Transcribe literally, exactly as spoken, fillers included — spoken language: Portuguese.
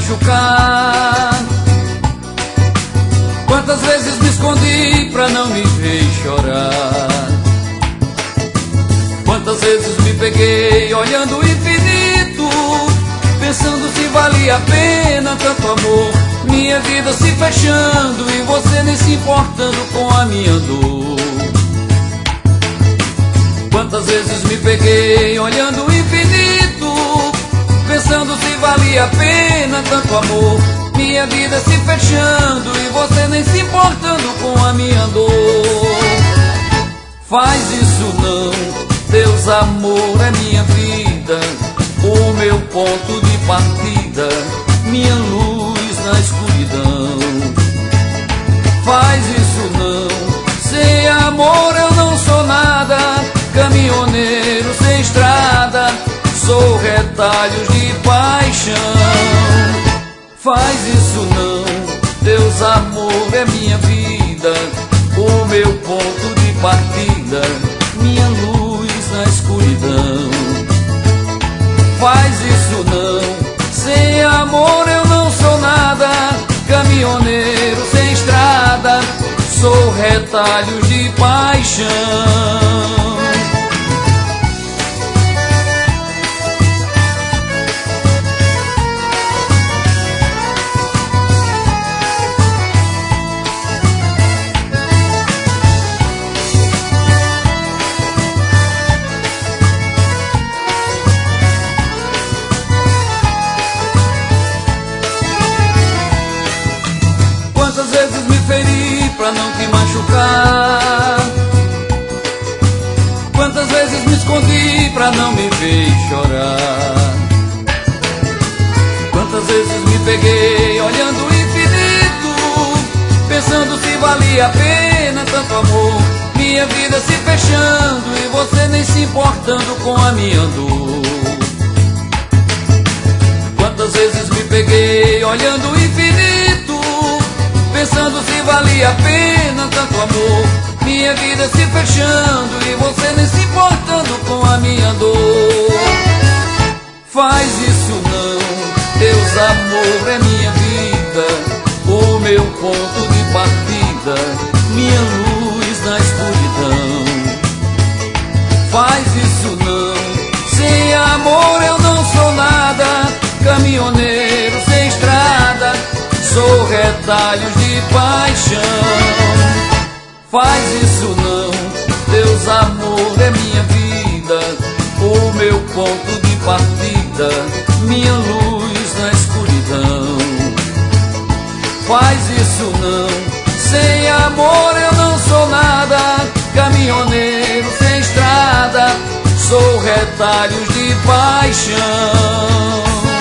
machucar. Quantas vezes me escondi pra não me ver chorar. Quantas vezes me peguei olhando o infinito, pensando se valia a pena tanto amor. Minha vida se fechando e você nem se importando com a minha dor. Quantas vezes me peguei olhando o infinito, pensando se valia a pena tanto amor. Minha vida se fechando e você nem se importando com a minha dor. Faz isso não, Deus, amor é minha vida, o meu ponto de partida, minha luz na escuridão. Faz isso não, sem amor eu não sou nada, caminhoneiro sem estrada, sou retalhos de paixão. Faz isso não, Deus, amor é minha vida, o meu ponto de partida, minha luz na escuridão. Faz isso não, sem amor eu não sou nada, caminhoneiro sem estrada, sou retalhos de paixão. Quantas vezes me feri pra não te machucar. Quantas vezes me escondi pra não me ver chorar. Quantas vezes me peguei olhando o infinito, pensando se valia a pena tanto amor. Minha vida se fechando e você nem se importando com a minha dor. Quantas vezes me peguei olhando o infinito, pensando se valia a pena tanto amor. Minha vida se fechando e você nem se importando com a minha dor. Faz isso não, Deus, amor é minha vida, o meu ponto de partida, minha luz na escuridão. Faz isso não, sem amor eu não sou nada, caminhoneiro sem estrada, sou retalhos de paixão. Faz isso não, Deus, amor é minha vida, o meu ponto de partida, minha luz na escuridão. Faz isso não, sem amor eu não sou nada, caminhoneiro sem estrada, sou retalhos de paixão.